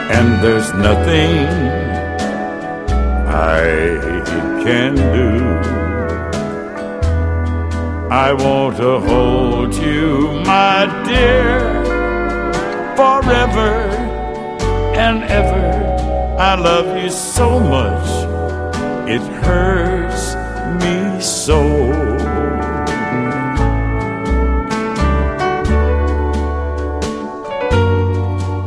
and there's nothing I can do. I want to hold you, my dear, forever and ever. I love you so much, it hurts me so.